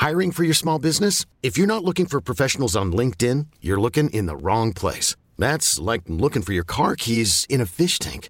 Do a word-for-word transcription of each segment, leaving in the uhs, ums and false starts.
Hiring for your small business? If you're not looking for professionals on LinkedIn, you're looking in the wrong place. That's like looking for your car keys in a fish tank.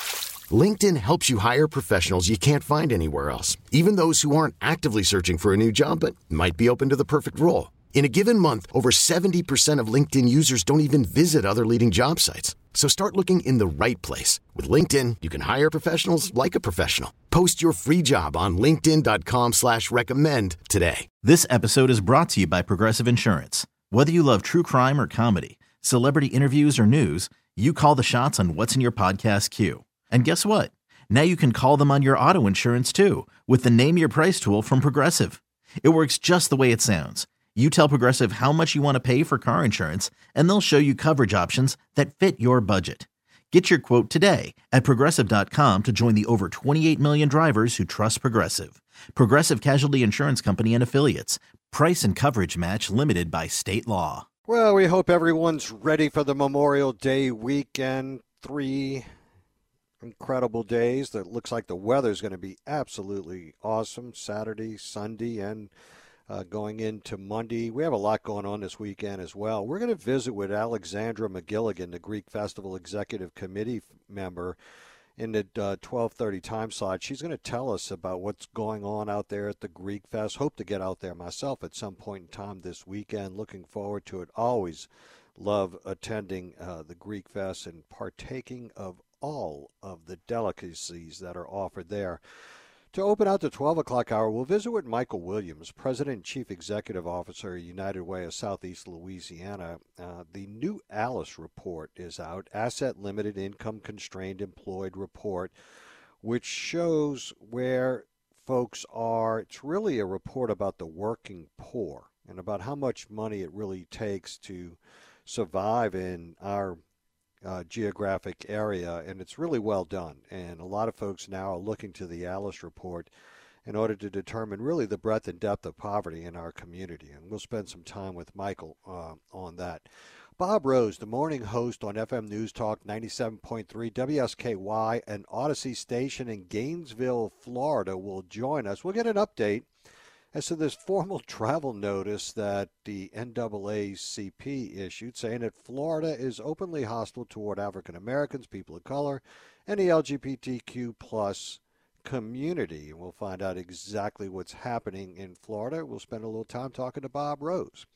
LinkedIn helps you hire professionals you can't find anywhere else, even those who aren't actively searching for a new job but might be open to the perfect role. In a given month, over seventy percent of LinkedIn users don't even visit other leading job sites. So start looking in the right place. With LinkedIn, you can hire professionals like a professional. Post your free job on linkedin dot com slash recommend today. This episode is brought to you by Progressive Insurance. Whether you love true crime or comedy, celebrity interviews or news, you call the shots on what's in your podcast queue. And guess what? Now you can call them on your auto insurance too with the Name Your Price tool from Progressive. It works just the way it sounds. You tell Progressive how much you want to pay for car insurance, and they'll show you coverage options that fit your budget. Get your quote today at progressive dot com to join the over twenty-eight million drivers who trust Progressive. Progressive Casualty Insurance Company and Affiliates. Price and coverage match limited by state law. Well, we hope everyone's ready for the Memorial Day weekend. Three incredible days. That looks like the weather's going to be absolutely awesome. Saturday, Sunday, and Uh, going into Monday. We have a lot going on this weekend as well. We're going to visit with Alexandra McGilligan, the Greek Festival Executive Committee member, in the uh, twelve thirty time slot. She's going to tell us about what's going on out there at the Greek Fest. Hope to get out there myself at some point in time this weekend. Looking forward to it. Always love attending uh, the Greek Fest and partaking of all of the delicacies that are offered there. To open out the twelve o'clock hour, we'll visit with Michael Williams, President and Chief Executive Officer of United Way of Southeast Louisiana. Uh, the new ALICE report is out, Asset Limited Income Constrained Employed Report, which shows where folks are. It's really a report about the working poor and about how much money it really takes to survive in our Uh, geographic area, and it's really well done. And a lot of folks now are looking to the ALICE report in order to determine really the breadth and depth of poverty in our community. And we'll spend some time with Michael uh, on that. Bob Rose, the morning host on F M News Talk ninety-seven point three W S K Y and Odyssey Station in Gainesville, Florida, will join us. We'll get an update as to this formal travel notice that the N double A C P issued, saying that Florida is openly hostile toward African Americans, people of color, and the L G B T Q plus community. And we'll find out exactly what's happening in Florida. We'll spend a little time talking to Bob Rose.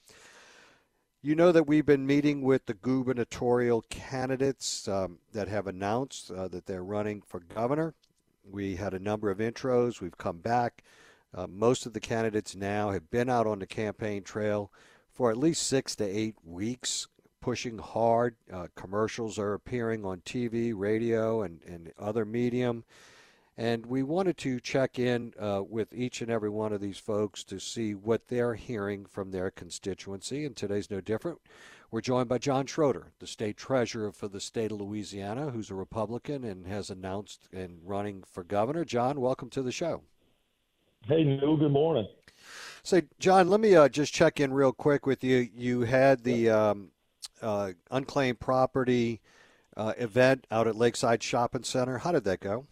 You know that we've been meeting with the gubernatorial candidates um, that have announced uh, that they're running for governor. We had a number of intros. We've come back. Uh, most of the candidates now have been out on the campaign trail for at least six to eight weeks, pushing hard. Uh, commercials are appearing on T V, radio, and, and other medium. And we wanted to check in uh, with each and every one of these folks to see what they're hearing from their constituency. And today's no different. We're joined by John Schroeder, the state treasurer for the state of Louisiana, who's a Republican and has announced and running for governor. John, welcome to the show. Hey, Neil, good morning. So, John, let me uh, just check in real quick with you. You had the um, uh, unclaimed property uh, event out at Lakeside Shopping Center. How did that go?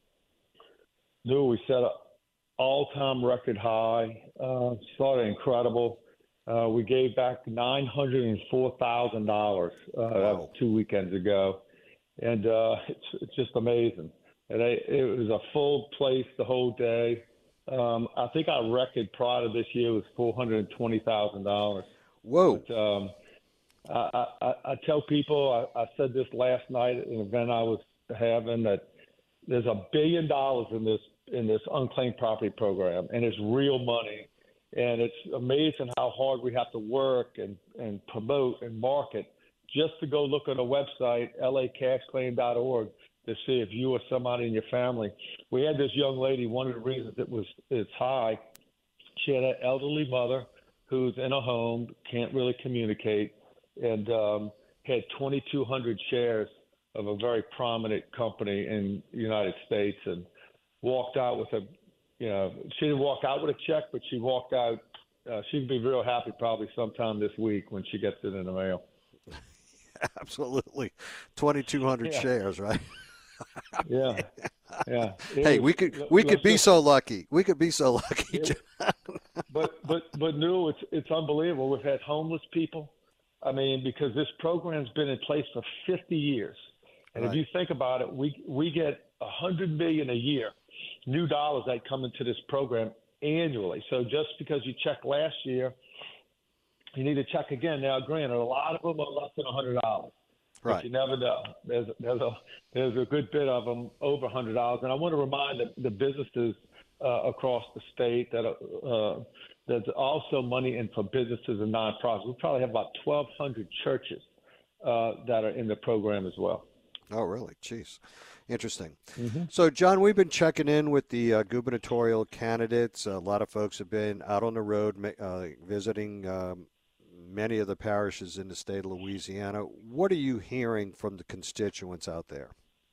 Neil, we set an all-time record high. Uh, started incredible. Uh, we gave back nine hundred four thousand dollars uh, wow. That was two weekends ago. And uh, it's, it's just amazing. And I, it was a full place the whole day. Um, I think our record prior to this year was four hundred twenty thousand dollars. Whoa. But, um, I, I, I tell people, I, I said this last night at an event I was having, that there's a billion dollars in this in this unclaimed property program, and it's real money. And it's amazing how hard we have to work and, and promote and market just to go look on a website, L A cash claim dot org, to see if you or somebody in your family. We had this young lady, one of the reasons it was it's high, she had an elderly mother who's in a home, can't really communicate, and um, had twenty-two hundred shares of a very prominent company in the United States, and walked out with a, you know, she didn't walk out with a check, but she walked out, uh, she'd be real happy probably sometime this week when she gets it in the mail. Absolutely. twenty-two hundred yeah. shares, right? yeah. Yeah. It hey, was, we could we could be so lucky. We could be so lucky. It, but but but no, it's it's unbelievable. We've had homeless people. I mean, because this program's been in place for fifty years, and right. if you think about it, we we get a hundred million a year, new dollars that come into this program annually. So just because you checked last year, you need to check again. Now, granted, a lot of them are less than a hundred dollars. Right. But you never know. There's there's a there's a good bit of them over a hundred dollars, and I want to remind the, the businesses uh, across the state that uh, there's also money in for businesses and nonprofits. We probably have about twelve hundred churches uh, that are in the program as well. Oh, really? Jeez. Interesting. Mm-hmm. So, John, we've been checking in with the uh, gubernatorial candidates. A lot of folks have been out on the road uh, visiting um, many of the parishes in the state of Louisiana. What are you hearing from the constituents out there?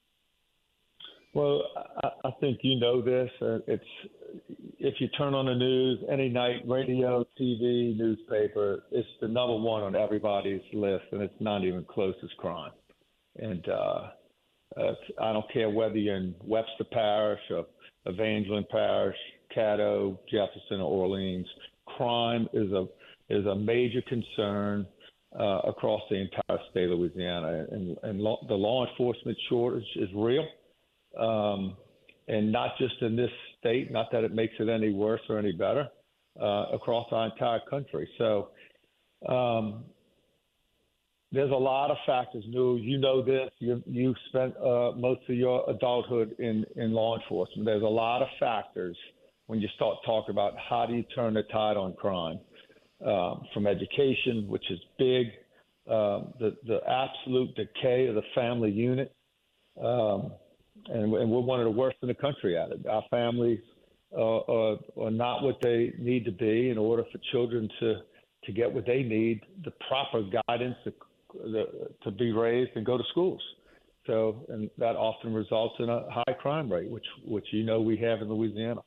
Well, I, I think you know this. Uh, it's if you turn on the news any night, radio, T V, newspaper, it's the number one on everybody's list, and it's not even close as crime. And uh, uh, I don't care whether you're in Webster Parish or Evangeline Parish, Caddo, Jefferson, or Orleans. Crime is a is a major concern uh, across the entire state of Louisiana, and, and law, the law enforcement shortage is real, um, and not just in this state. Not that it makes it any worse or any better uh, across our entire country. So. Um, There's a lot of factors, New. You know this. You you spent uh, most of your adulthood in, in law enforcement. There's a lot of factors when you start talking about how do you turn the tide on crime, um, from education, which is big, um, the the absolute decay of the family unit, um, and, and we're one of the worst in the country at it. Our families uh, are, are not what they need to be in order for children to to get what they need, the proper guidance, the The, to be raised and go to schools. So, and that often results in a high crime rate, which, which you know we have in Louisiana.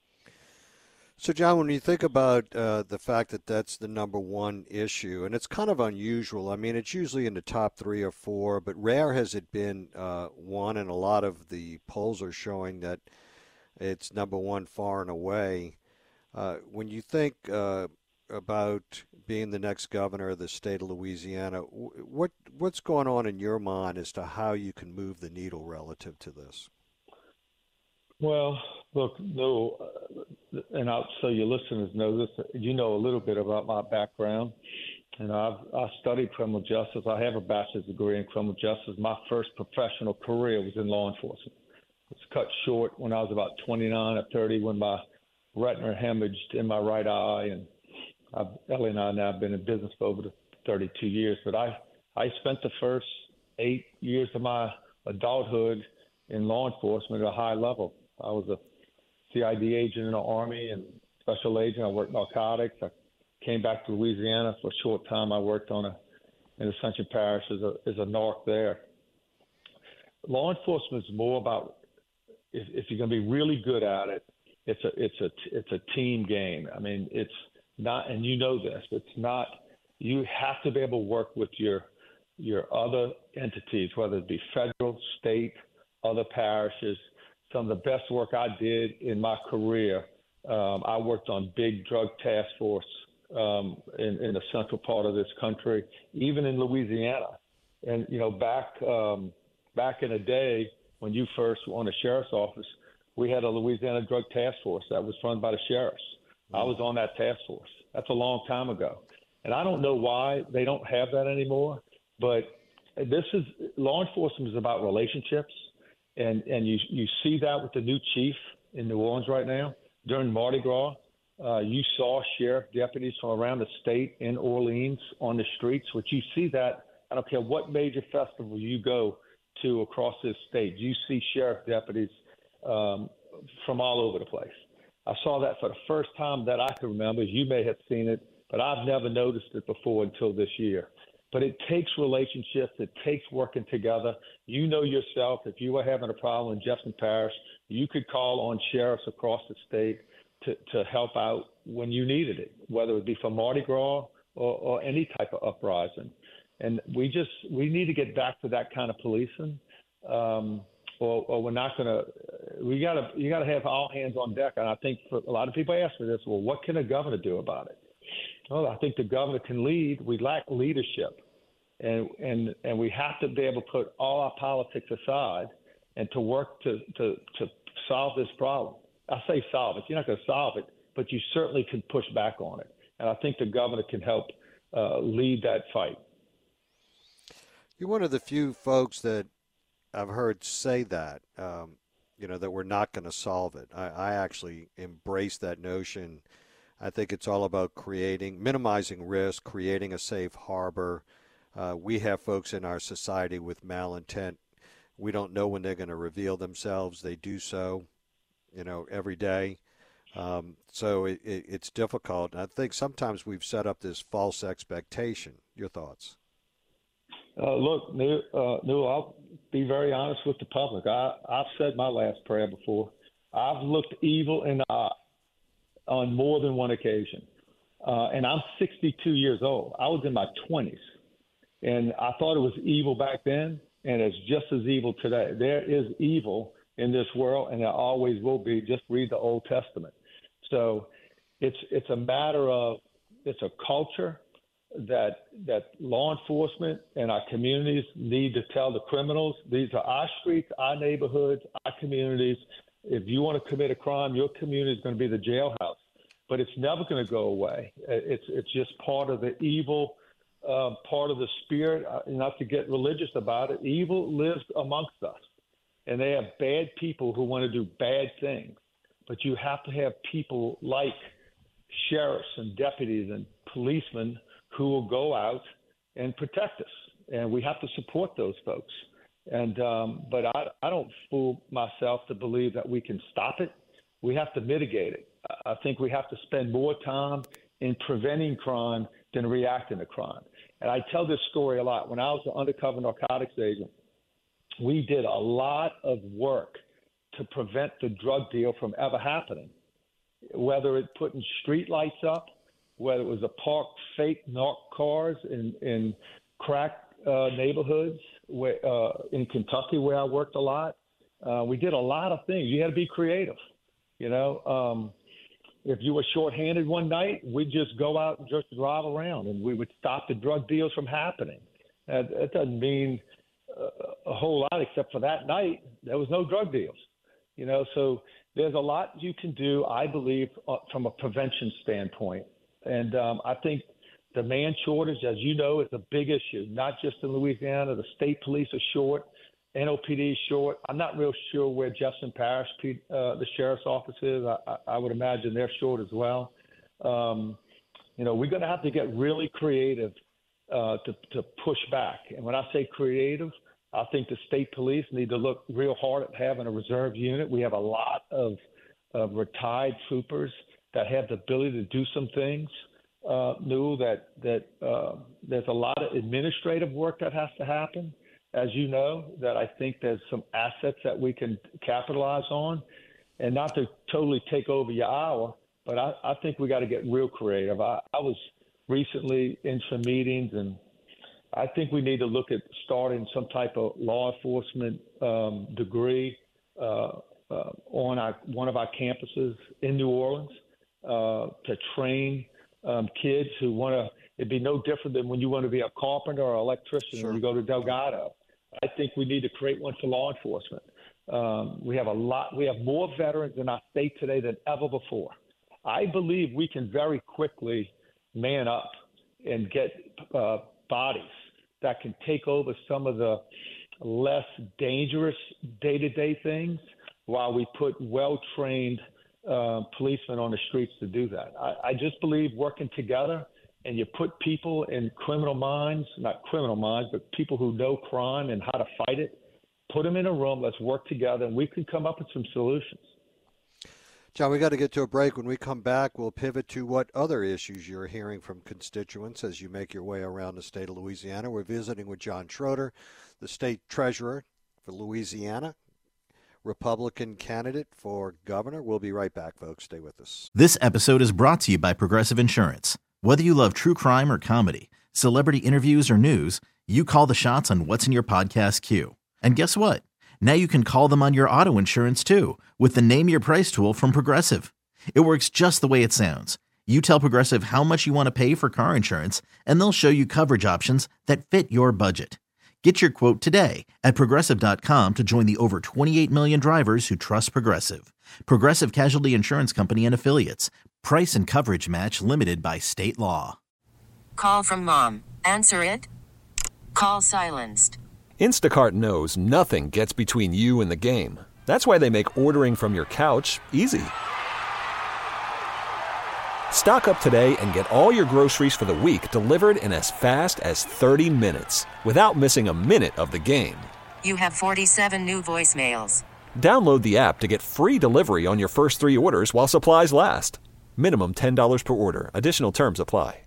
So, John, when you think about uh, the fact that that's the number one issue, and it's kind of unusual. I mean, it's usually in the top three or four, but rare has it been uh, one, and a lot of the polls are showing that it's number one far and away. Uh, when you think uh, about being the next governor of the state of Louisiana, what what's going on in your mind as to how you can move the needle relative to this? Well, look, no, uh, and I'll, so your listeners know this. You know a little bit about my background, and I've I studied criminal justice. I have a bachelor's degree in criminal justice. My first professional career was in law enforcement. It was cut short when I was about twenty-nine or thirty when my retina hemorrhaged in my right eye, and I've, Ellie and I now have been in business for over thirty-two years, but I, I spent the first eight years of my adulthood in law enforcement at a high level. I was a C I D agent in the Army and special agent. I worked narcotics. I came back to Louisiana for a short time. I worked on a in Ascension Parish as a, as a narc there. Law enforcement is more about if, if you're going to be really good at it, it's a it's a it's a team game. I mean, it's not, and you know this, it's not, you have to be able to work with your your other entities, whether it be federal, state, other parishes. Some of the best work I did in my career, um, I worked on big drug task force um, in, in the central part of this country, even in Louisiana. And, you know, back um, back in the day when you first were on the sheriff's office, we had a Louisiana drug task force that was run by the sheriffs. I was on that task force. That's a long time ago. And I don't know why they don't have that anymore, but this is law enforcement is about relationships. And, and you, you see that with the new chief in New Orleans right now. During Mardi Gras, uh, you saw sheriff deputies from around the state in Orleans on the streets, which you see that. I don't care what major festival you go to across this state. You see sheriff deputies um, from all over the place. I saw that for the first time that I can remember. You may have seen it, but I've never noticed it before until this year. But it takes relationships. It takes working together. You know yourself, if you were having a problem in Jefferson Parish, you could call on sheriffs across the state to, to help out when you needed it, whether it be for Mardi Gras or, or any type of uprising. And we just we need to get back to that kind of policing. Um, or, or we're not going to. We got to you got to have all hands on deck. And I think for a lot of people ask me this. Well, what can a governor do about it? Well, I think the governor can lead. We lack leadership, and and and we have to be able to put all our politics aside and to work to to to solve this problem. I say solve it. You're not going to solve it, but you certainly can push back on it. And I think the governor can help uh, lead that fight. You're one of the few folks that I've heard say that, um, you know, that we're not going to solve it. I, I actually embrace that notion. I think it's all about creating, minimizing risk, creating a safe harbor. Uh, we have folks in our society with malintent. We don't know when they're going to reveal themselves. They do so, you know, every day. Um, so it, it, it's difficult. And I think sometimes we've set up this false expectation. Your thoughts? Uh, look, New, uh, New, I'll be very honest with the public. I, I've said my last prayer before. I've looked evil in the eye on more than one occasion. Uh, and I'm sixty-two years old. I was in my twenties. And I thought it was evil back then, and it's just as evil today. There is evil in this world, and there always will be. Just read the Old Testament. So it's it's a matter of, it's a culture that that law enforcement and our communities need to tell the criminals, these are our streets, our neighborhoods, our communities. If you want to commit a crime, your community is going to be the jailhouse. But it's never going to go away. It's it's just part of the evil, uh, part of the spirit. Uh, not to get religious about it, evil lives amongst us. And they have bad people who want to do bad things. But you have to have people like sheriffs and deputies and policemen who will go out and protect us. And we have to support those folks. And um, but I, I don't fool myself to believe that we can stop it. We have to mitigate it. I think we have to spend more time in preventing crime than reacting to crime. And I tell this story a lot. When I was an undercover narcotics agent, we did a lot of work to prevent the drug deal from ever happening, whether it putting street lights up, whether it was a park fake narc cars in, in crack uh, neighborhoods where, uh, in Kentucky where I worked a lot. Uh, we did a lot of things. You had to be creative. You know, um, if you were shorthanded one night, we'd just go out and just drive around, and we would stop the drug deals from happening. That, that doesn't mean a whole lot, except for that night, there was no drug deals. You know, so there's a lot you can do, I believe, uh, from a prevention standpoint. And um, I think the man shortage, as you know, is a big issue, not just in Louisiana. The state police are short. N O P D is short. I'm not real sure where Jefferson Parish, uh, the sheriff's office is. I, I would imagine they're short as well. Um, you know, we're going to have to get really creative uh, to, to push back. And when I say creative, I think the state police need to look real hard at having a reserve unit. We have a lot of, of retired troopers that have the ability to do some things. Uh, knew that that uh, there's a lot of administrative work that has to happen, as you know, that I think there's some assets that we can capitalize on, and not to totally take over your hour, but I, I think we got to get real creative. I, I was recently in some meetings, and I think we need to look at starting some type of law enforcement um, degree uh, uh, on our, one of our campuses in New Orleans uh, to train um, kids who want to. It'd be no different than when you want to be a carpenter or electrician Sure. when you go to Delgado. I think we need to create one for law enforcement. Um, we have a lot. We have more veterans in our state today than ever before. I believe we can very quickly man up and get uh, bodies that can take over some of the less dangerous day-to-day things while we put well-trained uh, policemen on the streets to do that. I, I just believe working together, and you put people in criminal minds, not criminal minds, but people who know crime and how to fight it, put them in a room, let's work together, and we can come up with some solutions. John, we got to get to a break. When we come back, we'll pivot to what other issues you're hearing from constituents as you make your way around the state of Louisiana. We're visiting with John Schroeder, the state treasurer for Louisiana, Republican candidate for governor. We'll be right back, folks. Stay with us. This episode is brought to you by Progressive Insurance. Whether you love true crime or comedy, celebrity interviews or news, you call the shots on what's in your podcast queue. And guess what? Now you can call them on your auto insurance too with the Name Your Price tool from Progressive. It works just the way it sounds. You tell Progressive how much you want to pay for car insurance, and they'll show you coverage options that fit your budget. Get your quote today at Progressive dot com to join the over twenty-eight million drivers who trust Progressive. Progressive Casualty Insurance Company and Affiliates. Price and coverage match limited by state law. Call from mom. Answer it. Call silenced. Instacart knows nothing gets between you and the game. That's why they make ordering from your couch easy. Stock up today and get all your groceries for the week delivered in as fast as thirty minutes without missing a minute of the game. You have forty-seven new voicemails. Download the app to get free delivery on your first three orders while supplies last. Minimum ten dollars per order. Additional terms apply.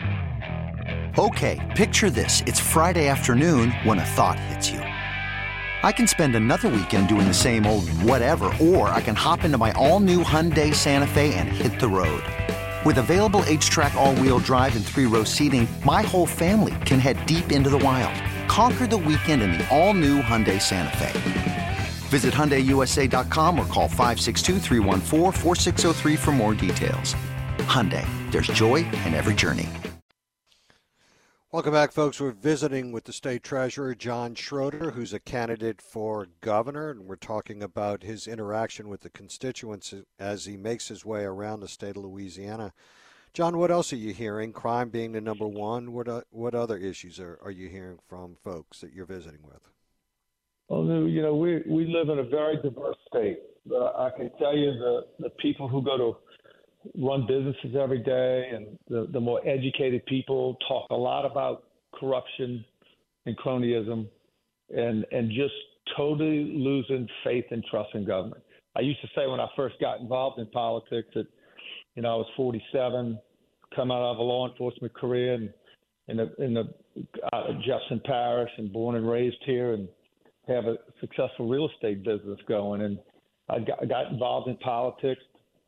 Okay, picture this. It's Friday afternoon when a thought hits you. I can spend another weekend doing the same old whatever, or I can hop into my all-new Hyundai Santa Fe and hit the road. With available H-Track all-wheel drive and three-row seating, my whole family can head deep into the wild. Conquer the weekend in the all-new Hyundai Santa Fe. Visit Hyundai U S A dot com or call five six two, three one four, four six zero three for more details. Hyundai, there's joy in every journey. Welcome back, folks. We're visiting with the State Treasurer, John Schroeder, who's a candidate for governor, and we're talking about his interaction with the constituents as he makes his way around the state of Louisiana. John, what else are you hearing? Crime being the number one. What uh, what other issues are, are you hearing from folks that you're visiting with? Well, you know, we we live in a very diverse state. Uh, I can tell you the, the people who go to run businesses every day and the, the more educated people talk a lot about corruption and cronyism and and just totally losing faith and trust in government. I used to say when I first got involved in politics that, you know, I was forty-seven, come out of a law enforcement career and in the, in the uh, Jefferson Parish and born and raised here and have a successful real estate business going. And I got, I got involved in politics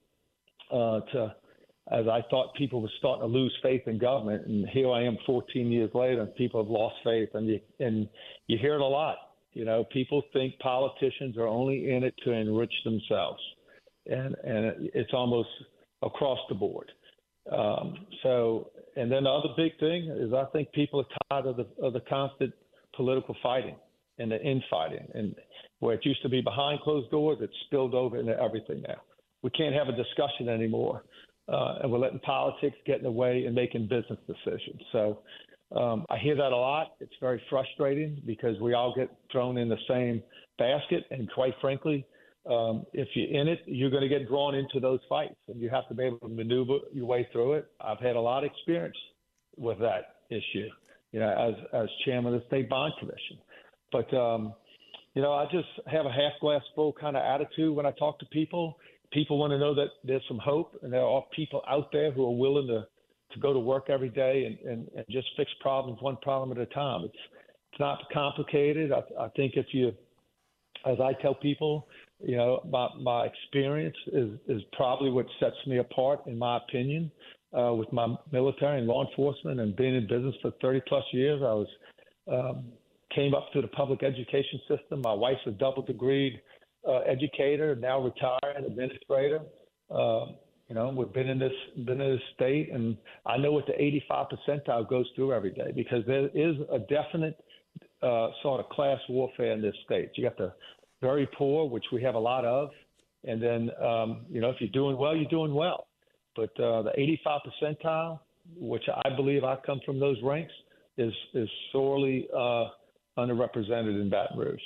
Uh, to, as I thought people were starting to lose faith in government, and here I am fourteen years later, and people have lost faith, and you and you hear it a lot. You know, people think politicians are only in it to enrich themselves, and and it's almost across the board. Um, so, and then the other big thing is I think people are tired of the of the constant political fighting and the infighting, and where it used to be behind closed doors, it's spilled over into everything now. We can't have a discussion anymore, uh, and we're letting politics get in the way and making business decisions. So um, I hear that a lot. It's very frustrating because we all get thrown in the same basket, and quite frankly, um, if you're in it, you're going to get drawn into those fights, and you have to be able to maneuver your way through it. I've had a lot of experience with that issue, you know, as as chairman of the State Bond Commission. But, um, you know, I just have a half glass full kind of attitude when I talk to people. People want to know that there's some hope, and there are people out there who are willing to, to go to work every day and, and, and just fix problems one problem at a time. It's it's not complicated. I, I think if you, as I tell people, you know, my, my experience is, is probably what sets me apart, in my opinion, uh, with my military and law enforcement and being in business for thirty plus years. I was um, came up through the public education system. My wife's a double degreed Uh, educator, now retired administrator. Uh, you know, we've been in this been in this state, and I know what the eighty-five percentile goes through every day because there is a definite uh, sort of class warfare in this state. You got the very poor, which we have a lot of, and then um, you know, if you're doing well, you're doing well. But uh, the eighty-five percentile, which I believe I come from those ranks, is is sorely uh, underrepresented in Baton Rouge.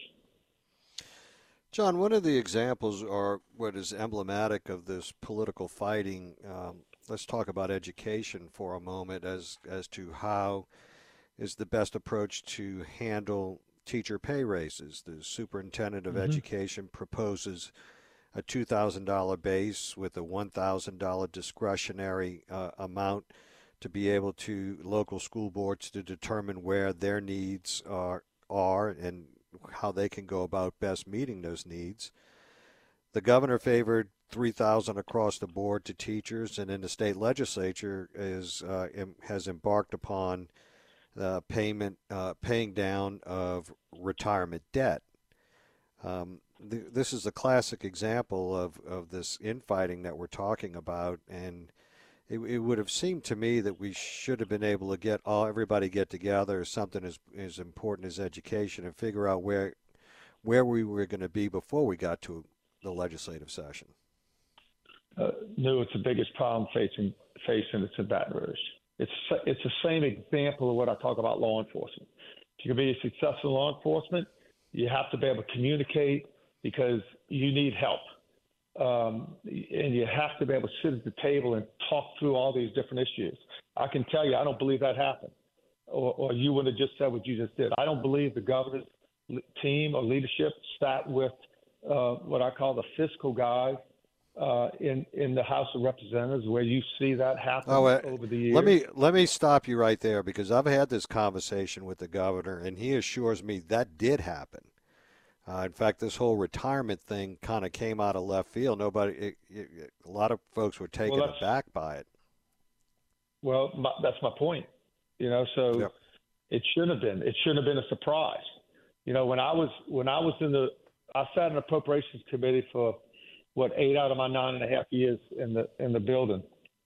John, one of the examples, or what is emblematic of this political fighting, um, let's talk about education for a moment as as to how is the best approach to handle teacher pay raises. The superintendent of mm-hmm. education proposes a two thousand dollars base with a one thousand dollars discretionary uh, amount to be able to local school boards to determine where their needs are, are and how they can go about best meeting those needs. The governor favored three thousand dollars across the board to teachers, and then the state legislature is uh, has embarked upon the payment, uh, paying down of retirement debt. Um, th- this is a classic example of, of this infighting that we're talking about, and it, it would have seemed to me that we should have been able to get all everybody get together, something as as important as education, and figure out where where we were going to be before we got to the legislative session. Uh, no, it's the biggest problem facing facing it's in Baton Rouge. It's it's the same example of what I talk about law enforcement. If you can be a successful law enforcement, you have to be able to communicate because you need help. Um, and you have to be able to sit at the table and talk through all these different issues. I can tell you, I don't believe that happened. Or, or you would have just said what you just did. I don't believe the governor's team or leadership sat with uh, what I call the fiscal guys uh, in, in the House of Representatives, where you see that happen oh, uh, over the years. Let me, let me stop you right there, because I've had this conversation with the governor, and he assures me that did happen. Uh, in fact, this whole retirement thing kind of came out of left field. Nobody, it, it, a lot of folks were taken well, aback by it. Well, my, that's my point. You know, so yep. it shouldn't have been. It shouldn't have been a surprise. You know, when I was when I was in the, I sat in the appropriations committee for what eight out of my nine and a half years in the in the building.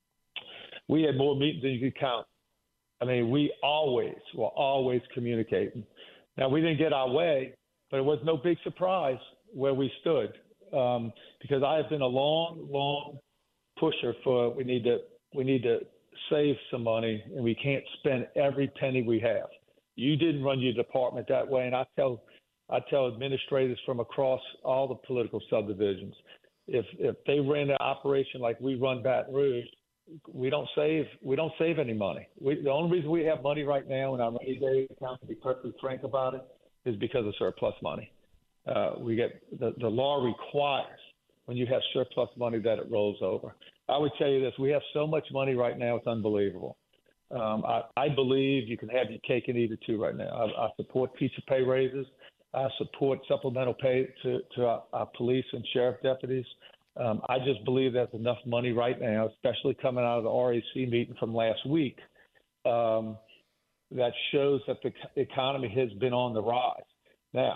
We had more meetings than you could count. I mean, we always were always communicating. Now, we didn't get our way, but it was no big surprise where we stood, um, because I have been a long, long pusher for we need to we need to save some money, and we can't spend every penny we have. You didn't run your department that way, and I tell I tell administrators from across all the political subdivisions, if if they ran their operation like we run Baton Rouge, we don't save we don't save any money. We, the only reason we have money right now in our rainy day account, to be perfectly frank about it, is because of surplus money. Uh, we get the, the law requires when you have surplus money that it rolls over. I would tell you this: we have so much money right now, it's unbelievable. Um, I, I believe you can have your cake and eat it too right now. I, I support teacher pay raises. I support supplemental pay to, to our, our police and sheriff deputies. Um, I just believe there's enough money right now, especially coming out of the R A C meeting from last week, um, that shows that the economy has been on the rise. Now,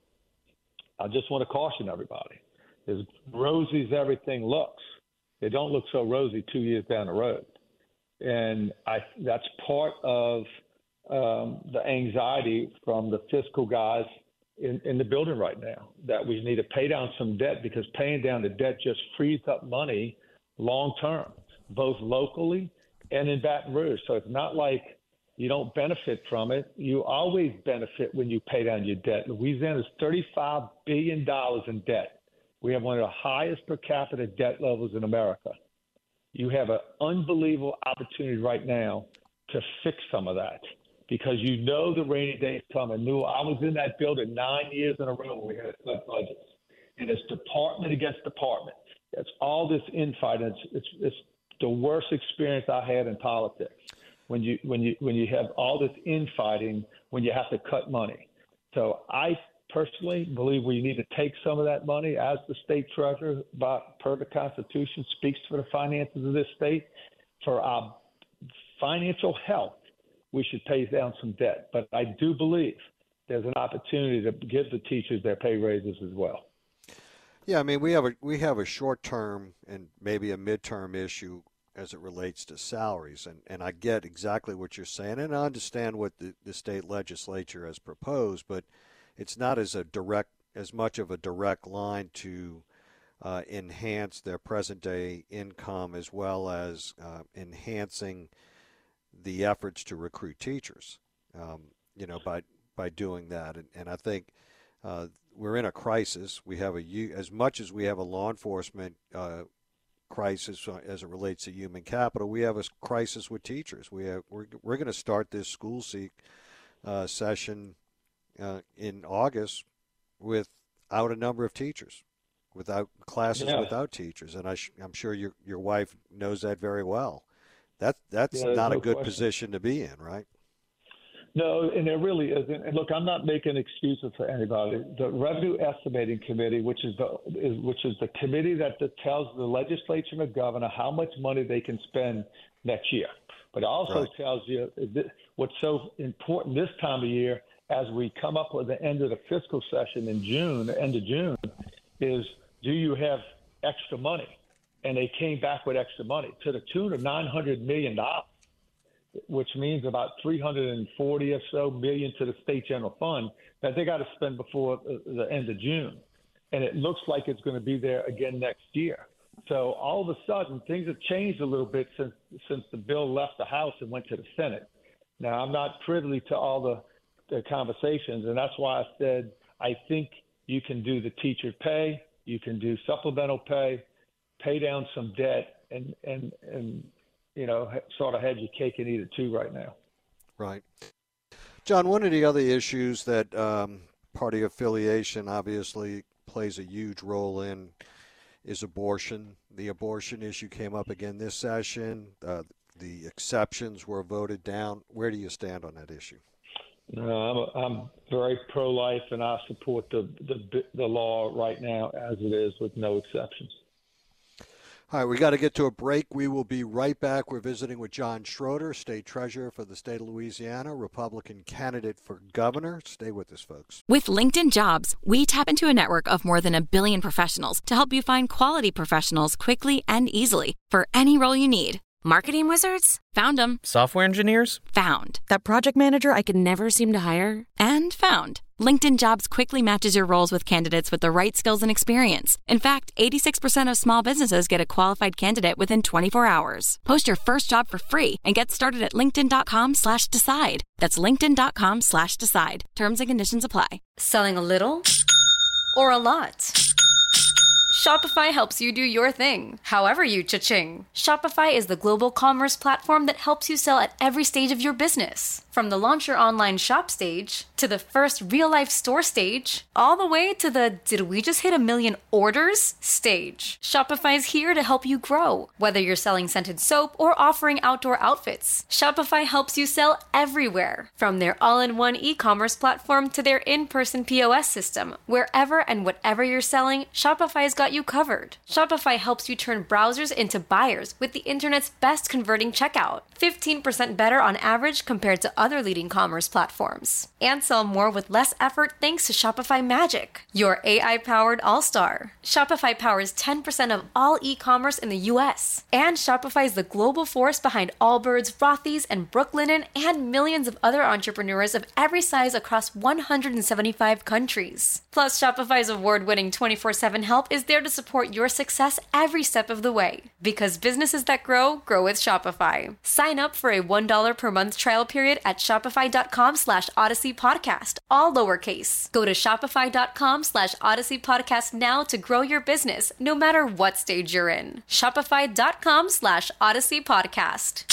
I just want to caution everybody: as rosy as everything looks, they don't look so rosy two years down the road. And I, that's part of um, the anxiety from the fiscal guys in, in the building right now, that we need to pay down some debt, because paying down the debt just frees up money long term, both locally and in Baton Rouge. So it's not like you don't benefit from it. You always benefit when you pay down your debt. Louisiana is thirty-five billion dollars in debt. We have one of the highest per capita debt levels in America. You have an unbelievable opportunity right now to fix some of that, because you know the rainy days come. And knew I was in that building nine years in a row when we had to cut budgets, and it's department against department. It's all this infighting. It's, it's it's the worst experience I had in politics. When you when you when you have all this infighting, when you have to cut money. So I personally believe we need to take some of that money, as the state treasurer, by, per the Constitution, speaks for the finances of this state. For our financial health, we should pay down some debt. But I do believe there's an opportunity to give the teachers their pay raises as well. Yeah, I mean, we have a we have a short-term and maybe a midterm issue as it relates to salaries, and, and I get exactly what you're saying, and I understand what the, the state legislature has proposed, but it's not as a direct, as much of a direct line to uh, enhance their present-day income, as well as uh, enhancing the efforts to recruit teachers. Um, you know, by by doing that, and, and I think uh, we're in a crisis. We have a as much as we have a law enforcement uh, crisis as it relates to human capital, we have a crisis with teachers. We have we're we're going to start this school seek uh, session Uh, in August without a number of teachers, without classes, yeah. without teachers, and I sh- I'm sure your your wife knows that very well. That that's yeah, not no a good question. position to be in, right? No, and it really isn't. And look, I'm not making excuses for anybody. The Revenue Estimating Committee, which is the is, which is the committee that, that tells the legislature and the governor how much money they can spend next year, but it also right. tells you what's so important this time of year. as we come up with the end of the fiscal session in June, the end of June, is do you have extra money? And they came back with extra money to the tune of nine hundred million dollars, which means about three hundred forty or so million to the state general fund that they got to spend before the end of June. And it looks like it's going to be there again next year. So all of a sudden, things have changed a little bit since since the bill left the House and went to the Senate. Now, I'm not privy to all the, the conversations, and that's why I said I think you can do the teacher pay, you can do supplemental pay, pay down some debt, and, and, and you know, sort of have your cake and eat it too right now. Right. John, one of the other issues that um, party affiliation obviously plays a huge role in is abortion. The abortion issue came up again this session. Uh, the exceptions were voted down. Where do you stand on that issue? No, I'm, I'm very pro-life, and I support the, the the law right now as it is with no exceptions. All right, we got to get to a break. We will be right back. We're visiting with John Schroeder, State Treasurer for the state of Louisiana, Republican candidate for governor. Stay with us, folks. With LinkedIn Jobs, we tap into a network of more than a billion professionals to help you find quality professionals quickly and easily for any role you need. Marketing wizards? Found them. Software engineers? Found. That project manager I could never seem to hire? And found. LinkedIn Jobs quickly matches your roles with candidates with the right skills and experience. In fact, eighty-six percent of small businesses get a qualified candidate within twenty-four hours. Post your first job for free and get started at linkedin.com slash decide. That's linkedin.com slash decide. Terms and conditions apply. Selling a little or a lot? Shopify helps you do your thing, however you cha-ching. Shopify is the global commerce platform that helps you sell at every stage of your business. From the launch your online shop stage, to the first real-life store stage, all the way to the did we just hit a million orders stage. Shopify is here to help you grow. Whether you're selling scented soap or offering outdoor outfits, Shopify helps you sell everywhere. From their all-in-one e-commerce platform to their in-person P O S system, wherever and whatever you're selling, Shopify's got you covered. Shopify helps you turn browsers into buyers with the internet's best converting checkout. fifteen percent better on average compared to other leading commerce platforms. And sell more with less effort thanks to Shopify Magic, your A I-powered all-star. Shopify powers ten percent of all e-commerce in the U S. And Shopify is the global force behind Allbirds, Rothy's, and Brooklinen, and millions of other entrepreneurs of every size across one hundred seventy-five countries. Plus, Shopify's award-winning twenty-four seven help is there to support your success every step of the way. Because businesses that grow, grow with Shopify. Sign up for a one dollar per month trial period at shopify.com slash Odyssey Podcast, all lowercase. Go to shopify.com slash Odyssey Podcast now to grow your business, no matter what stage you're in. Shopify.com slash Odyssey Podcast.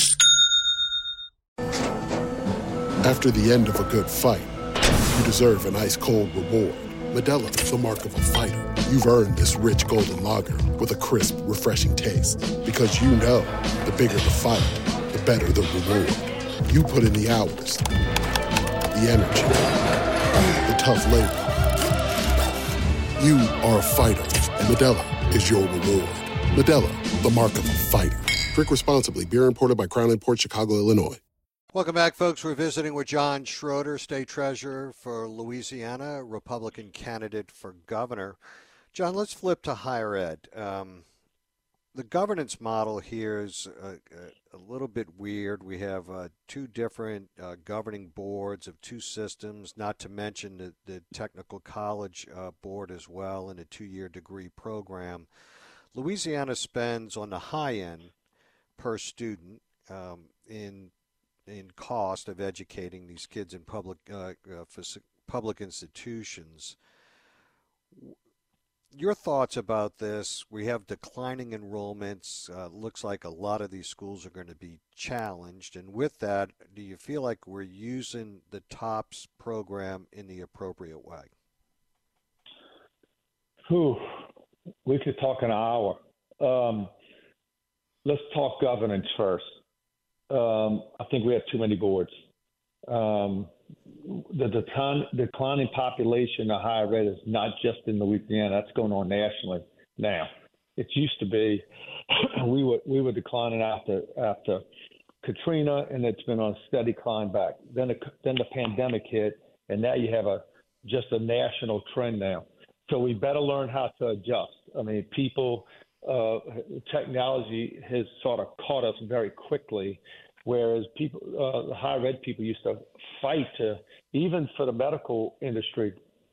After the end of a good fight, you deserve an ice-cold reward. Modelo is the mark of a fighter. You've earned this rich golden lager with a crisp, refreshing taste. Because you know, the bigger the fight, the better the reward. You put in the hours, the energy, the tough labor. You are a fighter, and Modelo is your reward. Modelo, the mark of a fighter. Drink responsibly. Beer imported by Crown Imports, Chicago, Illinois. Welcome back, folks. We're visiting with John Schroeder, State Treasurer for Louisiana, Republican candidate for governor. John, let's flip to higher ed. Um, the governance model here is a, a, a little bit weird. We have uh, two different uh, governing boards of two systems, not to mention the, the technical college uh, board as well, and a two-year degree program. Louisiana spends on the high end per student um, in in cost of educating these kids in public uh, uh, public institutions. Your thoughts about this? We have declining enrollments. Uh, looks like a lot of these schools are going to be challenged. And with that, do you feel like we're using the TOPS program in the appropriate way? Whew. We could talk an hour. Um, let's talk governance first. Um, I think we have too many boards. Um, the decline, declining population of higher ed is not just in Louisiana. That's going on nationally now. It used to be we were we were declining after after Katrina, and it's been on a steady climb back. Then the, then the pandemic hit, and now you have a just a national trend now. So we better learn how to adjust. I mean, people, uh, technology has sort of caught us very quickly, whereas people, uh, the higher ed people used to fight to, even for the medical industry,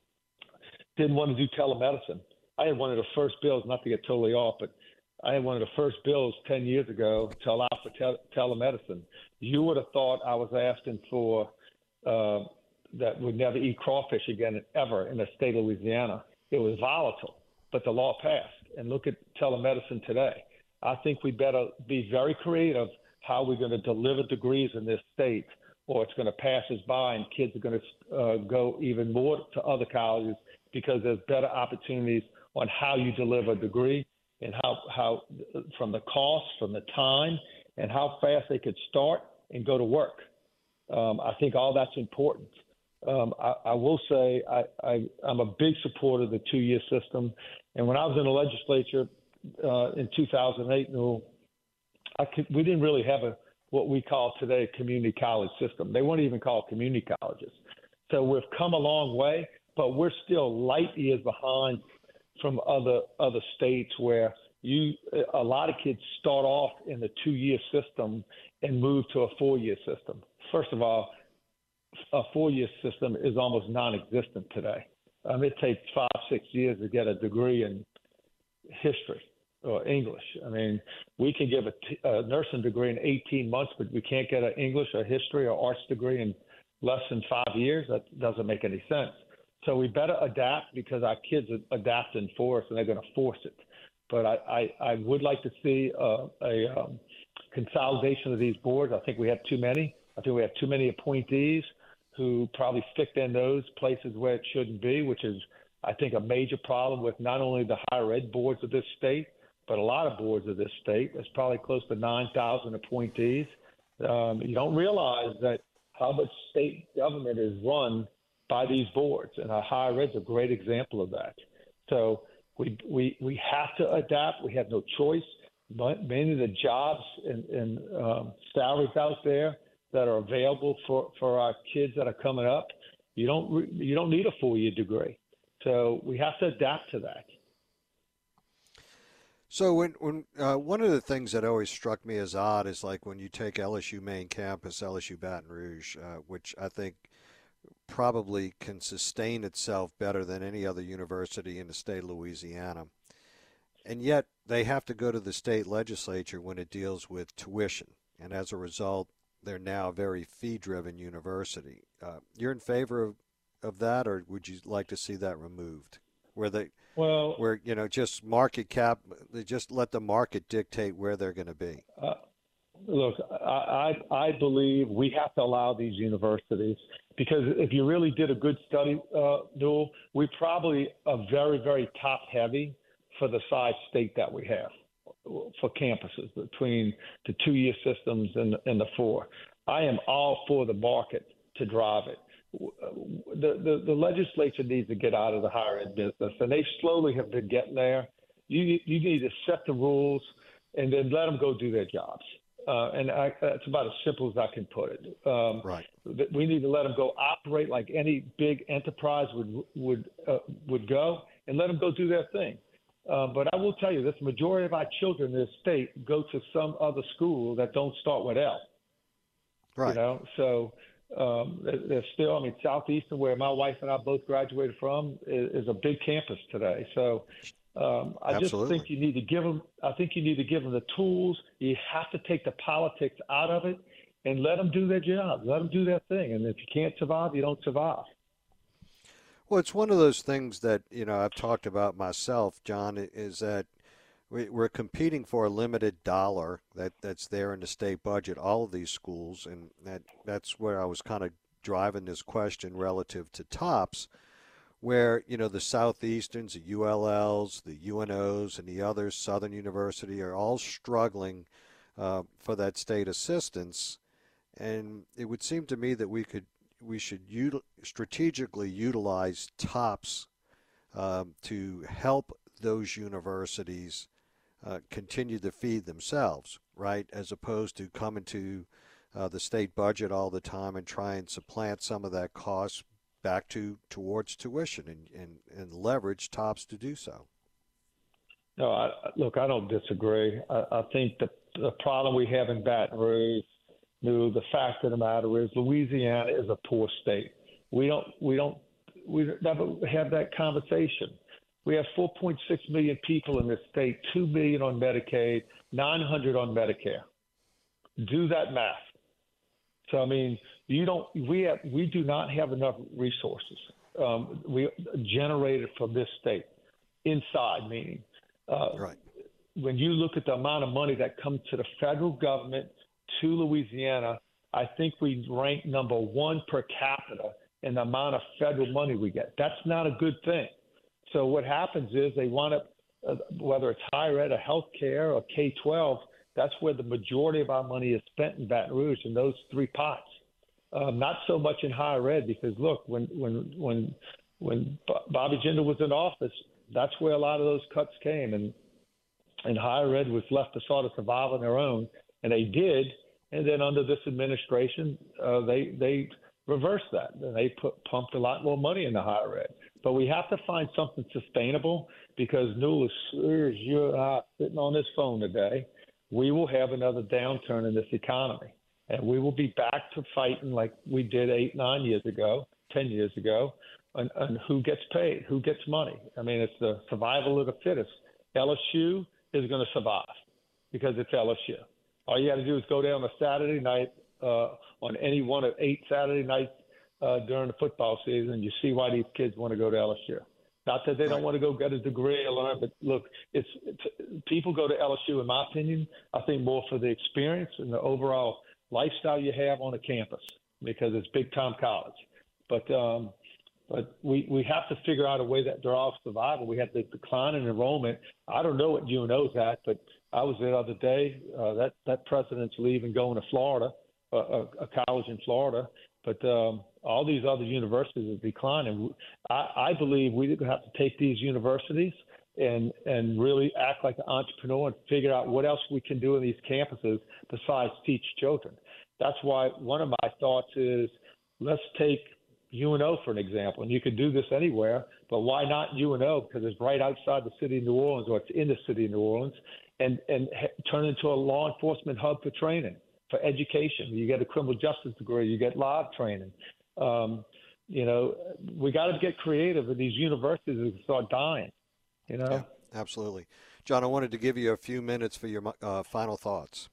didn't want to do telemedicine. I had one of the first bills, not to get totally off, but I had one of the first bills ten years ago to allow for tel- telemedicine. You would have thought I was asking for uh, that we'd never eat crawfish again ever in the state of Louisiana. It was volatile, but the law passed. And look at telemedicine today. I think we better be very creative how we're going to deliver degrees in this state, or it's going to pass us by and kids are going to uh, go even more to other colleges because there's better opportunities on how you deliver a degree and how, how from the cost, from the time, and how fast they could start and go to work. Um, I think all that's important. Um, I, I will say I, I, I'm a big supporter of the two-year system. And when I was in the legislature uh, in two thousand eight, Newell, I could, we didn't really have a what we call today a community college system. They weren't even called community colleges. So we've come a long way, but we're still light years behind from other other states where you a lot of kids start off in the two-year system and move to a four-year system. First of all, a four-year system is almost non-existent today. Um, it takes five, six years to get a degree in history or English. I mean, we can give a, t- a nursing degree in eighteen months, but we can't get an English or history or arts degree in less than five years. That doesn't make any sense. So we better adapt because our kids are adapting for us and they're going to force it. But I, I, I would like to see uh, a um, consolidation of these boards. I think we have too many. I think we have too many appointees who probably stick their nose places where it shouldn't be, which is, I think, a major problem with not only the higher ed boards of this state, but a lot of boards of this state. There's probably close to nine thousand appointees. Um, you don't realize that how much state government is run by these boards, and our higher ed's a great example of that. So we we we have to adapt. We have no choice. Many of the jobs and, and um, salaries out there that are available for, for our kids that are coming up, you don't re- you don't need a four-year degree. So we have to adapt to that. So when when uh, one of the things that always struck me as odd is like when you take L S U main campus, L S U Baton Rouge, uh, which I think probably can sustain itself better than any other university in the state of Louisiana, and yet they have to go to the state legislature when it deals with tuition, and as a result, they're now a very fee-driven university. Uh, you're in favor of, of that, or would you like to see that removed? Where they, well, where you know, just market cap, they just let the market dictate where they're going to be. Uh, look, I, I I believe we have to allow these universities because if you really did a good study, uh, Newell, we probably are very very top heavy for the size state that we have for campuses between the two-year systems and, and the four. I am all for the market to drive it. The, the, the legislature needs to get out of the higher ed business, and they slowly have been getting there. You, you need to set the rules and then let them go do their jobs. Uh, and I, that's about as simple as I can put it. Um, right. We need to let them go operate like any big enterprise would would uh, would go, and let them go do their thing. Uh, but I will tell you this, the majority of our children in this state go to some other school that don't start with L. Right. You know, so um, there's still, I mean, Southeastern, where my wife and I both graduated from, is, is a big campus today. So um, I Absolutely. just think you need to give them, I think you need to give them the tools. You have to take the politics out of it and let them do their jobs, let them do their thing. And if you can't survive, you don't survive. Well, it's one of those things that, you know, I've talked about myself, John, is that we, we're competing for a limited dollar that, that's there in the state budget, all of these schools, and that that's where I was kind of driving this question relative to TOPS, where, you know, the Southeasterns, the U L Ls, the U N Os, and the others, Southern University, are all struggling uh, for that state assistance. And it would seem to me that we could we should util- strategically utilize TOPS um, to help those universities uh, continue to feed themselves, right, as opposed to coming to uh, the state budget all the time and try and supplant some of that cost back to towards tuition and, and, and leverage TOPS to do so. No, I, look, I don't disagree. I, I think the, the problem we have in Baton Rouge, New, the fact of the matter is Louisiana is a poor state. We don't, we don't, we never have that conversation. We have four point six million people in this state, two million on Medicaid, nine hundred on Medicare. Do that math. So, I mean, you don't, we have, we do not have enough resources um, we generated from this state, inside meaning. Uh, right. When you look at the amount of money that comes to the federal government, to Louisiana, I think we rank number one per capita in the amount of federal money we get. That's not a good thing. So what happens is they want to, uh, whether it's higher ed or health care or K twelve, that's where the majority of our money is spent in Baton Rouge, in those three pots. Um, not so much in higher ed, because look, when when when when Bobby Jindal was in office, that's where a lot of those cuts came, and and higher ed was left to sort of survive on their own, and they did. And then under this administration, uh, they they reversed that, and they put pumped a lot more money into higher ed. But we have to find something sustainable, because Newell, as soon as you and I sitting on this phone today, we will have another downturn in this economy, and we will be back to fighting like we did eight, nine years ago, ten years ago, on, on who gets paid, who gets money. I mean, it's the survival of the fittest. L S U is going to survive because it's L S U. All you got to do is go down a Saturday night uh, on any one of eight Saturday nights uh, during the football season. You see why these kids want to go to L S U. Not that they don't want to go get a degree or learn, but look, it's, it's people go to L S U, in my opinion, I think more for the experience and the overall lifestyle you have on a campus, because it's big time college. But um, but we, we have to figure out a way that they're all survival. We have the decline in enrollment. I don't know what U N O's at, but I was there the other day. Uh, that that president's leaving, going to Florida, uh, a, a college in Florida. But um, all these other universities are declining. I, I believe we have to take these universities and and really act like an entrepreneur and figure out what else we can do in these campuses besides teach children. That's why one of my thoughts is, let's take U N O for an example, and you could do this anywhere, but why not U N O? Because it's right outside the city of New Orleans, or it's in the city of New Orleans, and, and turn into a law enforcement hub for training, for education. You get a criminal justice degree, you get law training. Um, you know, we got to get creative with these universities and start dying, you know? Yeah, absolutely. John, I wanted to give you a few minutes for your uh, final thoughts.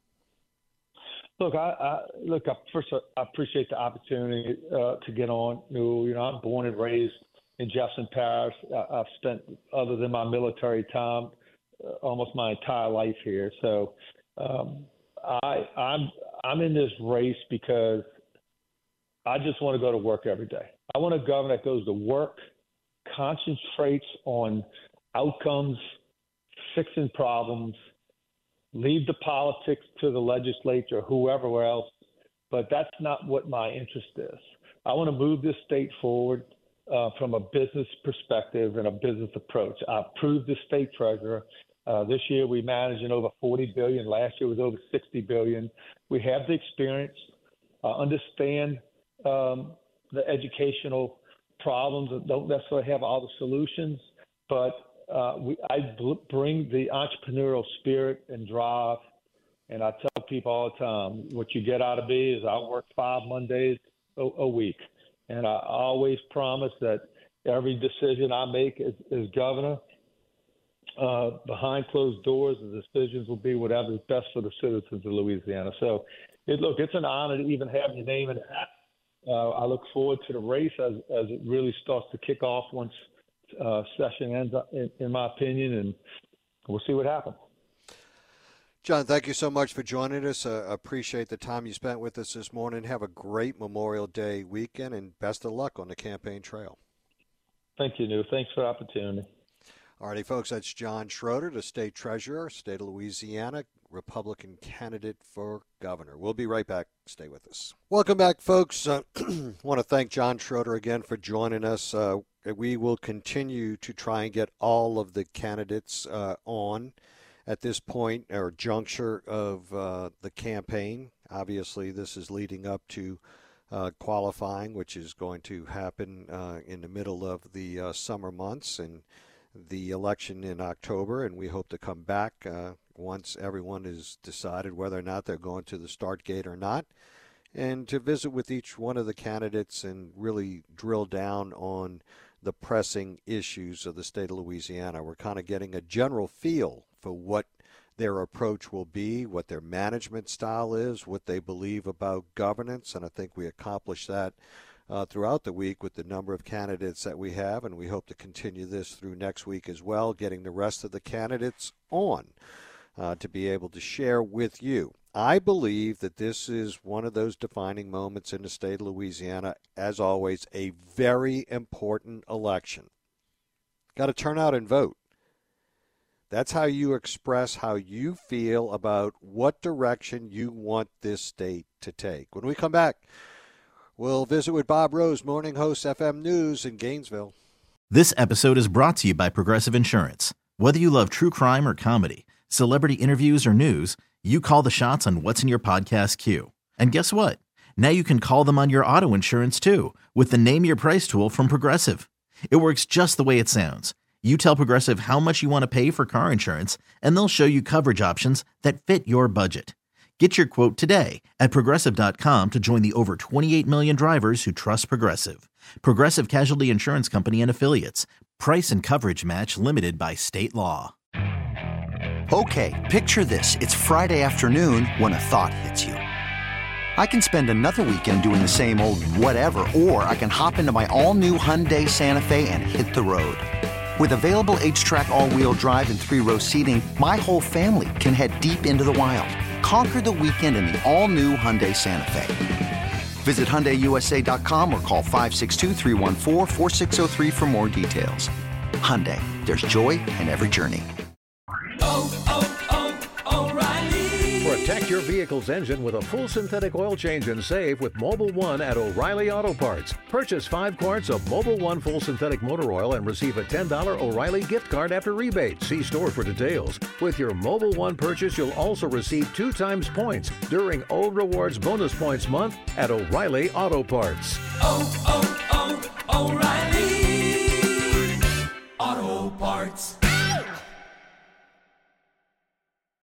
Look, I, I look. I, first, I appreciate the opportunity uh, to get on. You know, I'm born and raised in Jefferson Parish. I, I've spent, other than my military time, uh, almost my entire life here. So, um, I, I'm I'm in this race because I just want to go to work every day. I want a governor that goes to work, concentrates on outcomes, fixing problems. Leave the politics to the legislature, whoever else, but that's not what my interest is. I want to move this state forward uh, from a business perspective and a business approach. I approved the state treasurer. Uh, this year we managed in over forty billion dollars. Last year was over sixty billion dollars. We have the experience, uh, understand um, the educational problems, and don't necessarily have all the solutions, but Uh, we, I bl- bring the entrepreneurial spirit and drive, and I tell people all the time, what you get out of me is I work five Mondays a, a week, and I always promise that every decision I make as, as governor, uh, behind closed doors, the decisions will be whatever is best for the citizens of Louisiana. So, it, look, it's an honor to even have your name in that. Uh, I look forward to the race as, as it really starts to kick off once Uh, session ends up, in, in my opinion, and we'll see what happens. John, thank you so much for joining us. Uh, appreciate the time you spent with us this morning. Have a great Memorial Day weekend, and best of luck on the campaign trail. Thank you, New. Thanks for the opportunity. All righty, folks, that's John Schroeder, the state treasurer, state of Louisiana, Republican candidate for governor. We'll be right back. Stay with us. Welcome back, folks. I uh, want to thank John Schroeder again for joining us. Uh, we will continue to try and get all of the candidates uh, on at this point or juncture of uh, the campaign. Obviously, this is leading up to uh, qualifying, which is going to happen uh, in the middle of the uh, summer months, and the election in October. And we hope to come back uh, once everyone has decided whether or not they're going to the start gate or not, and to visit with each one of the candidates and really drill down on the pressing issues of the state of Louisiana. We're kind of getting a general feel for what their approach will be, what their management style is, what they believe about governance, and I think we accomplished that uh, throughout the week with the number of candidates that we have, and we hope to continue this through next week as well, getting the rest of the candidates on uh, to be able to share with you. I believe that this is one of those defining moments in the state of Louisiana. As always, a very important election. Got to turn out and vote. That's how you express how you feel about what direction you want this state to take. When we come back, we'll visit with Bob Rose, morning host, F M News in Gainesville. This episode is brought to you by Progressive Insurance. Whether you love true crime or comedy, celebrity interviews or news, you call the shots on what's in your podcast queue. And guess what? Now you can call them on your auto insurance too with the Name Your Price tool from Progressive. It works just the way it sounds. You tell Progressive how much you want to pay for car insurance, and they'll show you coverage options that fit your budget. Get your quote today at Progressive dot com to join the over twenty-eight million drivers who trust Progressive. Progressive Casualty Insurance Company and Affiliates. Price and coverage match limited by state law. Okay, picture this. It's Friday afternoon when a thought hits you. I can spend another weekend doing the same old whatever, or I can hop into my all-new Hyundai Santa Fe and hit the road. With available H-Track all-wheel drive and three-row seating, my whole family can head deep into the wild. Conquer the weekend in the all-new Hyundai Santa Fe. Visit Hyundai U S A dot com or call five six two, three one four, four six zero three for more details. Hyundai, there's joy in every journey. Oh, oh, oh, O'Reilly. Protect your vehicle's engine with a full synthetic oil change and save with Mobil one at O'Reilly Auto Parts. Purchase five quarts of Mobil one full synthetic motor oil and receive a ten dollars O'Reilly gift card after rebate. See store for details. With your Mobil one purchase, you'll also receive two times points during O Rewards Bonus Points Month at O'Reilly Auto Parts. Oh, oh, oh, O'Reilly Auto Parts.